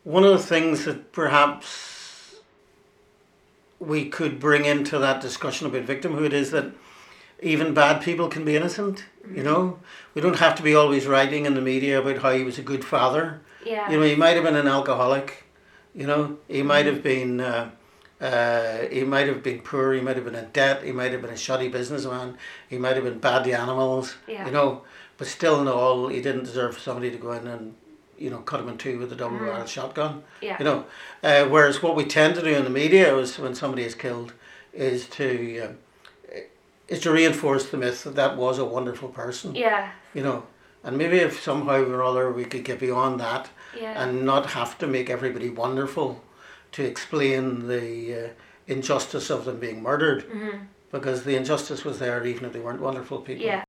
One of the things that perhaps we could bring into that discussion about victimhood is that even bad people can be innocent. You know, we don't have to be always writing in the media about how he was a good father. Yeah. You know, he might have been an alcoholic. You know, he might have been. He might have been poor. He might have been in debt. He might have been a shoddy businessman. He might have been bad to animals. Yeah. You know, but still in all, he didn't deserve somebody to go in and, you know, cut him in two with a double-barreled shotgun. Yeah. You know, whereas what we tend to do in the media is when somebody is killed is to reinforce the myth that that was a wonderful person. Yeah. You know, and maybe if somehow or other we could get beyond that and not have to make everybody wonderful to explain the injustice of them being murdered, because the injustice was there even if they weren't wonderful people. Yeah.